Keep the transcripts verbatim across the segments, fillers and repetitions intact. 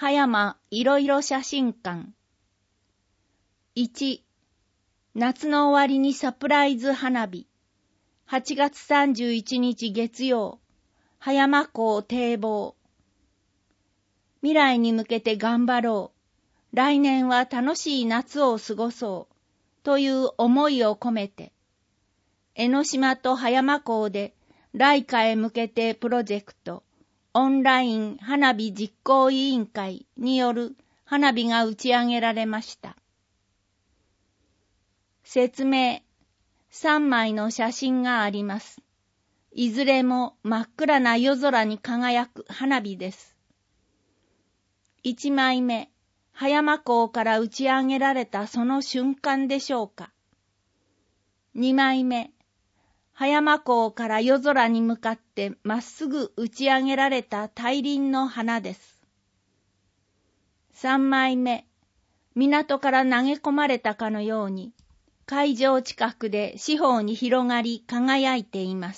葉山いろいろ写真館。いち、夏の終わりにサプライズ花火。はちがつさんじゅういちにち月曜、葉山港堤防。未来に向けて頑張ろう。来年は楽しい夏を過ごそう。という思いを込めて、江ノ島と葉山港で来夏へ向けてプロジェクト、オンライン花火実行委員会による花火が打ち上げられました。説明、さんまいの写真があります。いずれも真っ暗な夜空に輝く花火です。いちまいめ、葉山港から打ち上げられたその瞬間でしょうか。にまいめ、葉山港から夜空に向かってまっすぐ打ち上げられた大輪の花です。さんまいめ、港から投げ込まれたかのように、海上近くで四方に広がり輝いています。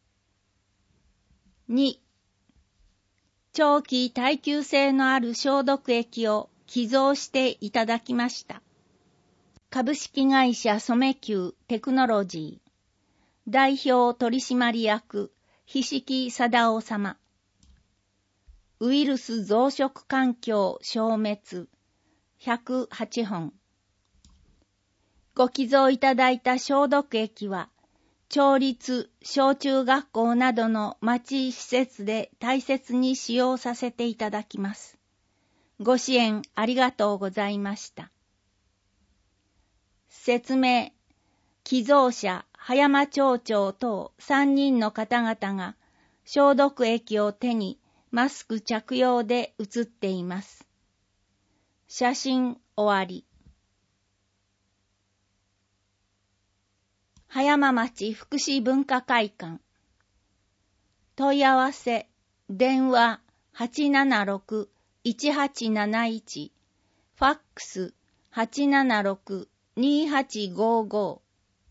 に、長期耐久性のある消毒液を寄贈していただきました。株式会社染久テクノロジー代表取締役菱木貞夫様。ウイルス増殖環境消滅ひゃくはちほん。ご寄贈いただいた消毒液は町立小中学校などの町施設で大切に使用させていただきます。ご支援ありがとうございました。説明、寄贈者葉山町長等さんにんの方々が消毒液を手にマスク着用で写っています。写真終わり。葉山町福祉文化会館。問い合わせ、電話 はちななろく いちはちなないち、ファックス はちななろく にはちごご。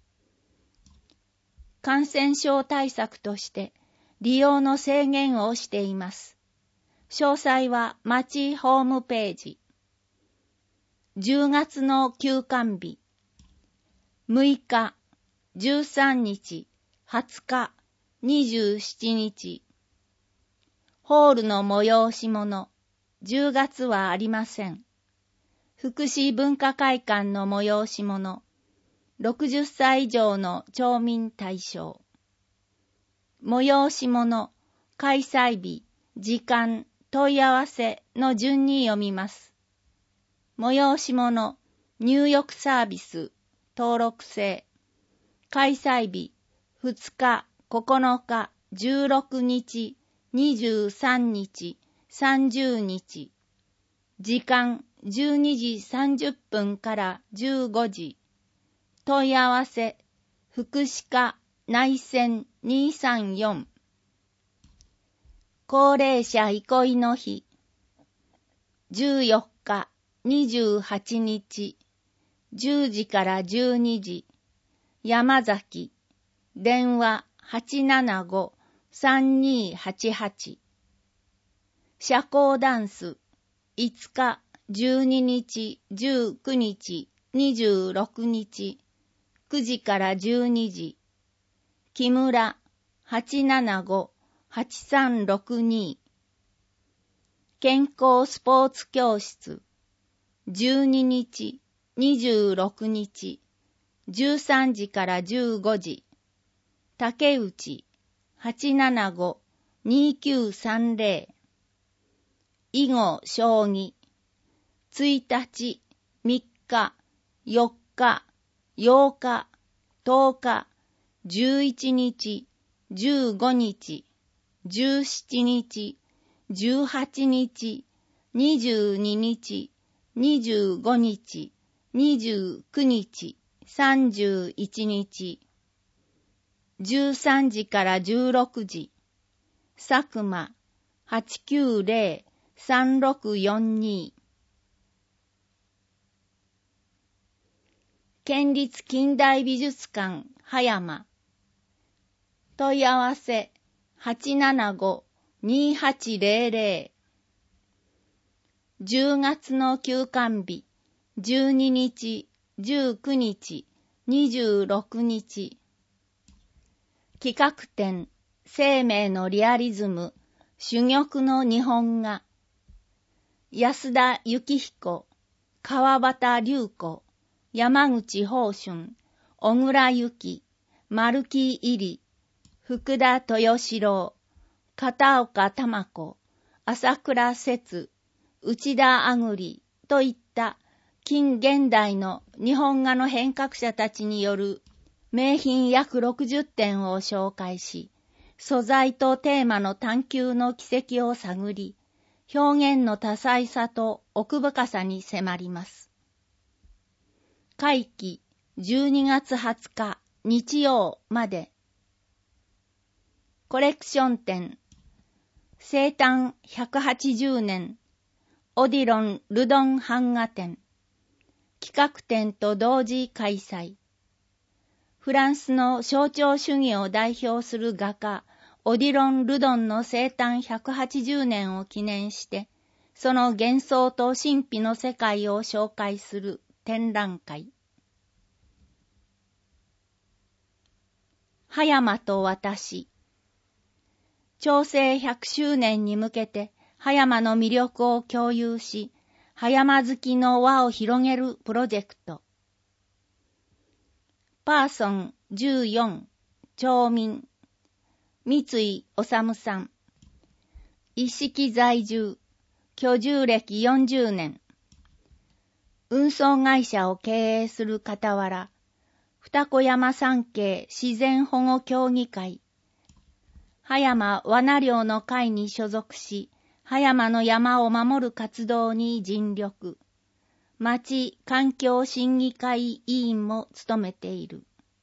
感染症対策として利用の制限をしています。詳細は町ホームページ。じゅうがつの休館日。むいか、じゅうさんにち、はつか、にじゅうしちにち。ホールの催し物、じゅうがつはありません。福祉文化会館の催し物、ろくじゅっさい以上の町民対象。催し物、開催日、時間、問い合わせの順に読みます。催し物、入浴サービス、登録制。開催日、ふつか、ここのか、じゅうろくにち、にじゅうさんにち、さんじゅうにち。時間、じゅうにじさんじゅっぷんからじゅうごじ。問い合わせ、福祉課内線にさんよん。高齢者憩いの日、じゅうよっか、にじゅうはちにち、じゅうじからじゅうにじ、山崎、電話 はちななご さんにはちはち。社交ダンス、いつか、じゅうににち、じゅうくにち、にじゅうろくにち、くじからじゅうにじ。木村 はちななご はちさんろくに。健康スポーツ教室じゅうににち、にじゅうろくにち、じゅうさんじからじゅうごじ。竹内 はちななご にきゅうさんぜろ。囲碁将棋ついたち、みっか、よっか、ようか、とおか、じゅういちにち、じゅうごにち、じゅうしちにち、じゅうはちにち、にじゅうににち、にじゅうごにち、にじゅうくにち、さんじゅういちにち。じゅうさんじからじゅうろくじ。佐久間 はちきゅうぜろ さんろくよんに。県立近代美術館葉山。問い合わせ はちななご にはちぜろぜろ。 じゅうがつの休館日、じゅうににち、じゅうくにち、にじゅうろくにち。企画展、生命のリアリズム、珠玉の日本画。安田幸彦、川端隆子、山口宝春、小倉由紀、丸木入、福田豊志郎、片岡玉子、朝倉節、内田あぐりといった近現代の日本画の変革者たちによる名品約ろくじゅってんを紹介し、素材とテーマの探求の軌跡を探り、表現の多彩さと奥深さに迫ります。会期じゅうにがつはつか日曜まで。コレクション展、生誕ひゃくはちじゅうねん、オディロン・ルドン版画展、企画展と同時開催。フランスの象徴主義を代表する画家、オディロン・ルドンの生誕ひゃくはちじゅうねんを記念して、その幻想と神秘の世界を紹介する展覧会。葉山と私。長征ひゃくしゅうねんに向けて葉山の魅力を共有し、葉山好きの輪を広げるプロジェクト。パーソンじゅうよん、町民。三井治さん。一式在住。居住歴よんじゅうねん。運送会社を経営する傍ら、二子山山系自然保護協議会、葉山罠猟の会に所属し、葉山の山を守る活動に尽力。町環境審議会委員も務めている。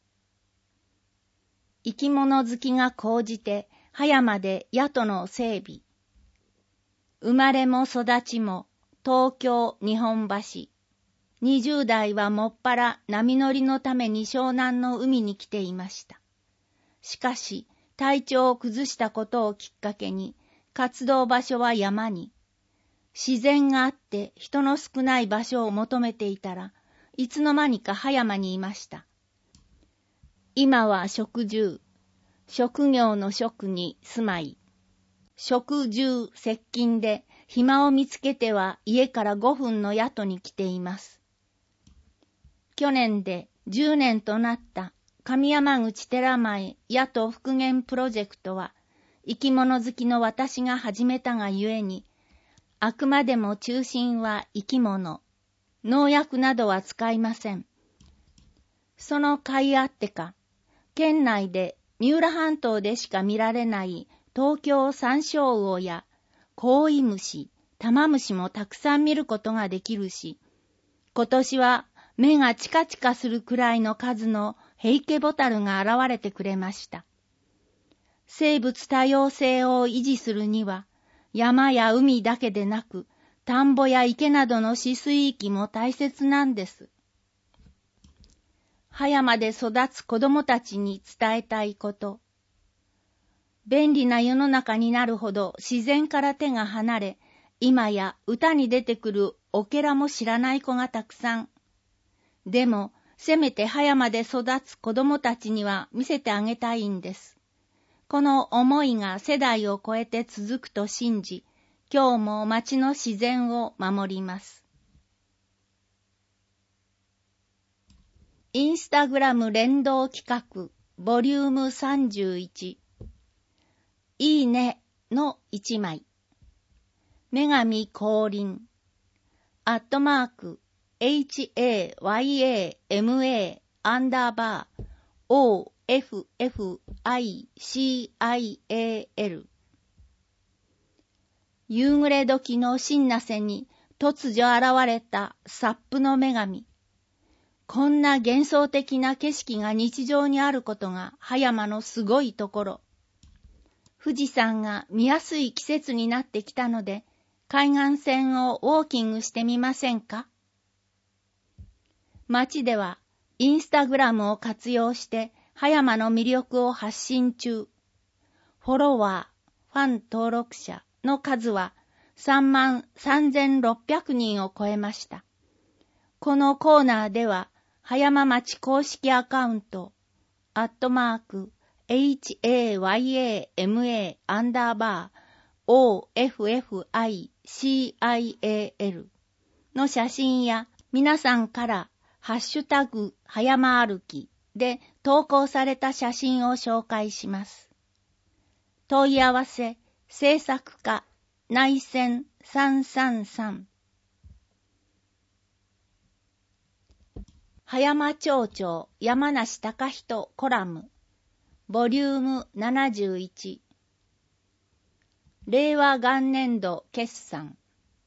生き物好きが高じて葉山で宿の整備。生まれも育ちも東京日本橋。にじゅうだいはもっぱら波乗りのために湘南の海に来ていました。しかし体調を崩したことをきっかけに活動場所は山に。自然があって人の少ない場所を求めていたらいつの間にか葉山にいました。今は職住。職業の職に住まい。職住接近で暇を見つけては家からごふんの宿に来ています。去年でじゅうねんとなった上山口寺前宿復元プロジェクトは生き物好きの私が始めたがゆえに、あくまでも中心は生き物。農薬などは使いません。その甲斐あってか、県内で三浦半島でしか見られない東京サンショウウオやコウイムシ、タマムシもたくさん見ることができるし、今年は目がチカチカするくらいの数のヘイケボタルが現れてくれました。生物多様性を維持するには、山や海だけでなく、田んぼや池などの止水域も大切なんです。葉山で育つ子供たちに伝えたいこと。便利な世の中になるほど自然から手が離れ、今や歌に出てくるオケラも知らない子がたくさん。でも、せめて葉山で育つ子供たちには見せてあげたいんです。この思いが世代を超えて続くと信じ、今日も町の自然を守ります。インスタグラム連動企画、ボリュームさんじゅういち。いいねの一枚。女神降臨。アットマーク、hayama アンダーバー official。夕暮れ時の新那瀬に突如現れたサップの女神。こんな幻想的な景色が日常にあることが葉山のすごいところ。富士山が見やすい季節になってきたので、海岸線をウォーキングしてみませんか？町ではインスタグラムを活用して葉山の魅力を発信中。フォロワー、ファン登録者の数はさんまんさんぜんろっぴゃくにんを超えました。このコーナーでは、葉山町公式アカウント、アットマーク、hayama アンダーバー official の写真や皆さんからハッシュタグ葉山歩きで投稿された写真を紹介します。問い合わせ制作課内線さんさんさん葉山町長山梨隆人コラムボリュームななじゅういち令和元年度決算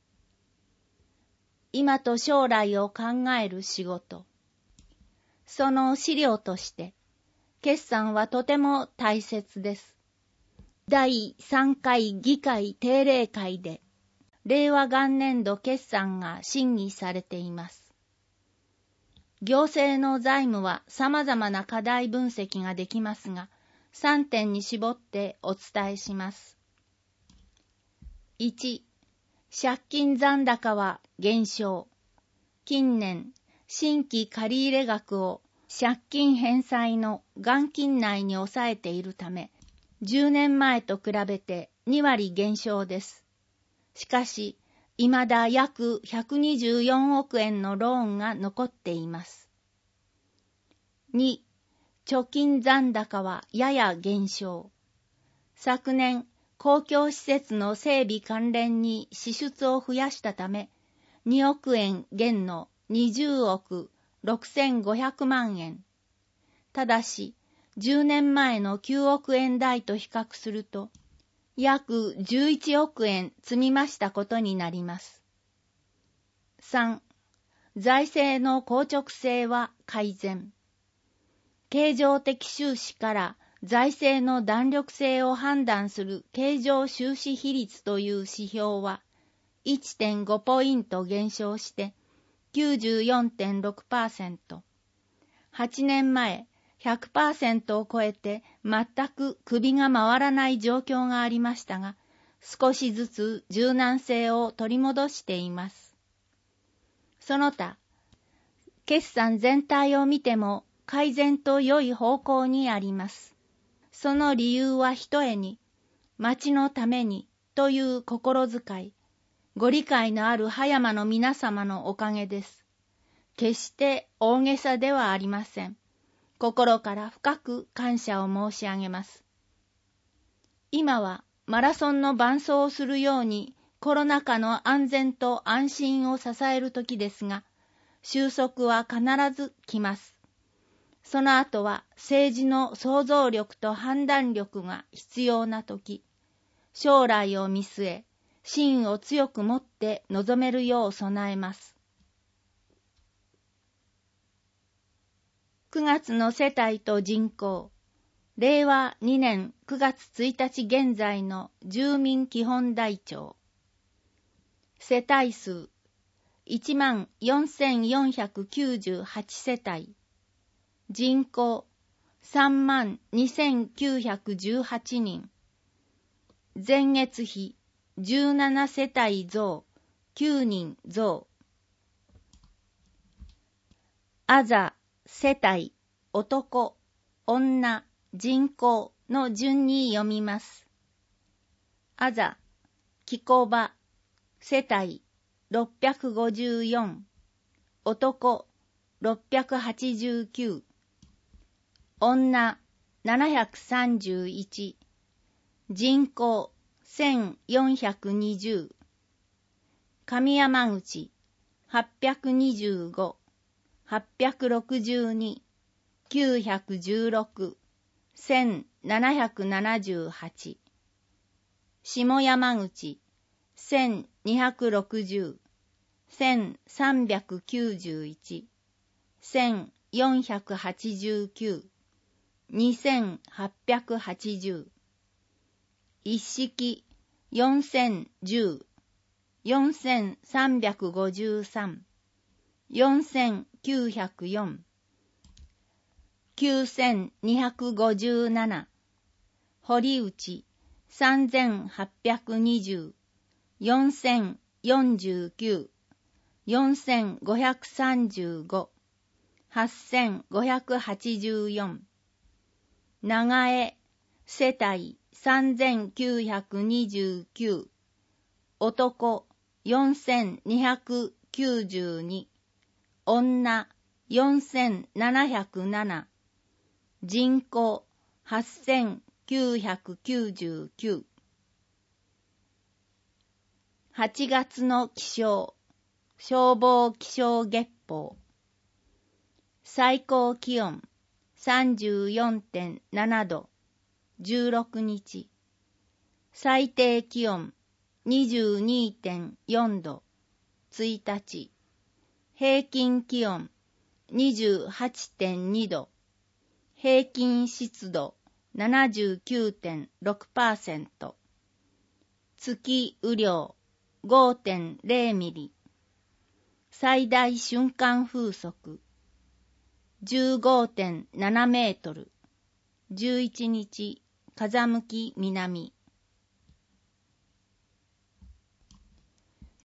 今と将来を考える仕事その資料として決算はとても大切です。だいさんかい議会定例会で令和元年度決算が審議されています。行政の財務は様々な課題分析ができますが、さんてんに絞ってお伝えします。いち、借金残高は減少。近年、新規借入額を借金返済の元金内に抑えているため、じゅうねんまえと比べてにわり減少です。しかし、未だ約ひゃくにじゅうよんおくえんのローンが残っています。に、貯金残高はやや減少。昨年、公共施設の整備関連に支出を増やしたため、におくえん減のにじゅうおくろくせんごひゃくまんえん。ただし、じゅうねんまえのきゅうおくえん台と比較すると、約じゅういちおくえん積み増したことになります。さん、財政の硬直性は改善。経常的収支から財政の弾力性を判断する経常収支比率という指標は いってんごポイント減少して きゅうじゅうよんてんろくパーセント。はちねんまえひゃくパーセントを超えて全く首が回らない状況がありましたが、少しずつ柔軟性を取り戻しています。その他、決算全体を見ても改善と良い方向にあります。その理由はひとえに、町のためにという心遣い、ご理解のある葉山の皆様のおかげです。決して大げさではありません。心から深く感謝を申し上げます。今はマラソンの伴走をするようにコロナ禍の安全と安心を支える時ですが、収束は必ず来ます。その後は政治の想像力と判断力が必要な時、将来を見据え、心を強く持って臨めるよう備えます。くがつの世帯と人口、れいわにねんくがつついたち現在の住民基本台帳。世帯数いちまんよんせんよんひゃくきゅうじゅうはち世帯。人口さんまんにせんきゅうひゃくじゅうはちにん。前月比じゅうなな世帯増、きゅうにん増。あざ世帯、男、女、人口の順に読みます。あざ、きこば、世帯ろっぴゃくごじゅうよん、男ろっぴゃくはちじゅうきゅう、女ななひゃくさんじゅういち、人口せんよんひゃくにじゅう、上山口はっぴゃくにじゅうご、はっぴゃくろくじゅうに、きゅうひゃくじゅうろく、せんななひゃくななじゅうはち、下山口せんにひゃくろくじゅう、せんさんびゃくきゅうじゅういち、せんよんひゃくはちじゅうきゅう、にせんはっぴゃくはちじゅう、一式よんせんじゅう、よんせんさんびゃくごじゅうさん、よんせんきゅうひゃくよん、きゅうせんにひゃくごじゅうなな、堀内さんぜんはっぴゃくにじゅう、 よんせんよんじゅうきゅう、よんせんごひゃくさんじゅうご、はっせんごひゃくはちじゅうよん。長江、世帯さんぜんきゅうひゃくにじゅうきゅう、男よんせんにひゃくきゅうじゅうに、女よんせんななひゃくなな、人口はっせんきゅうひゃくきゅうじゅうきゅう。はちがつの気象、消防気象月報。最高気温 さんじゅうよんてんななど、じゅうろくにち。最低気温 にじゅうにてんよんど、ついたち。平均気温 にじゅうはちてんにど、平均湿度 ななじゅうきゅうてんろくパーセント。月雨量 ごてんれい ミリ。最大瞬間風速 じゅうごてんなな メートル。じゅういちにち、風向き南。